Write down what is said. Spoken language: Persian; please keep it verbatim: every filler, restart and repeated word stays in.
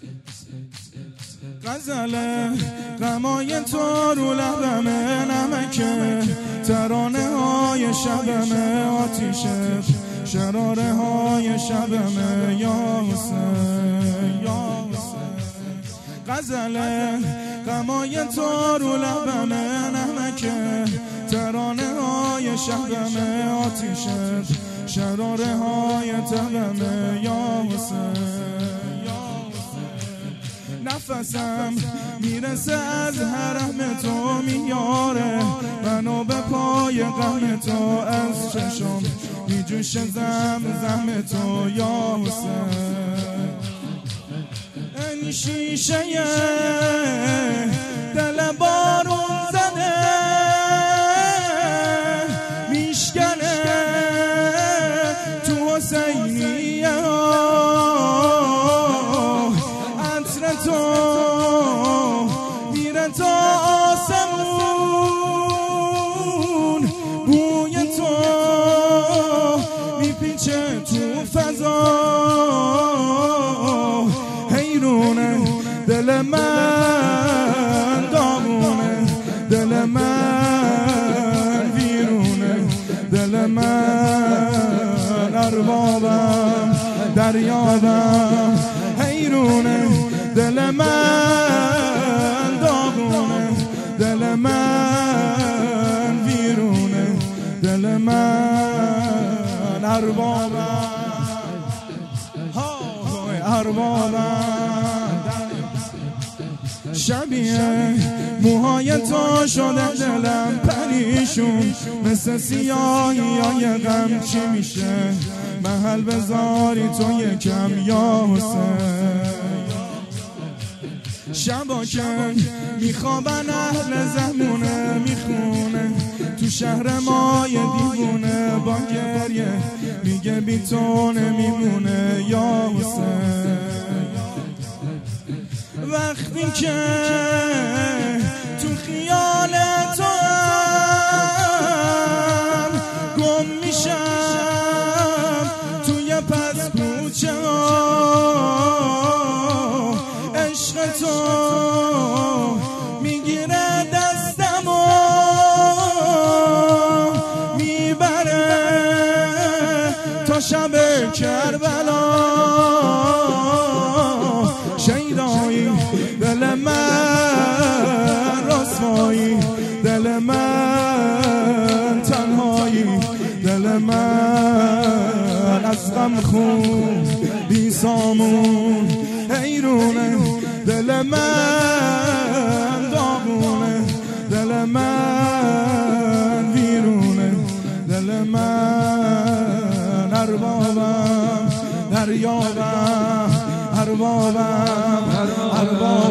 غزله غمای تو رو لبمه، نمکه ترانه های شبمه، آتیشه شراره های شبمه، یا حسین یا حسین. غزله غمای تو رو لبمه، نمکه ترانه های شبمه، آتیشه شراره های تبمه، یا حسین. نفسم میرسه از حرم تو میاره، منو به پای غم تو، از چشم میجوشه زم زم تو، یا حسین. این شیشه دل بارون زده میشکنه تو حسینیه ها، عطر تو میره تا آسمون، بوی تو میپیچه تو فضا، حیرونه دل من، دامونه دل من، ویرونه دل من، اربابم دریابم، حیرونه دل من، دامونه دل من، ویرونه دل من، اربابم اربابم. شبیه موهای تو شده دلم پریشون، مثل سیاهی های غم، چی میشه محل بذاری تو یکم، یا حسین. شبا که میخوابن اهل زمونه، میخونه تو شهر ما یه دیوونه، با گریه میگه بی تو نمیمونه، یا حسین. وقتی که تو خیال تو هم گم میشم توی پس کوچه ها، عشق تو میگیره دستم و میبره تا شب کربلا، شیدایی دل من، رسوایی دل من، تنهایی دل من، از غم خون بی سامون، حیرونه دل من، داغونه دل من، ویرونه دل من، اربابم دریابم، اربابم اربابم.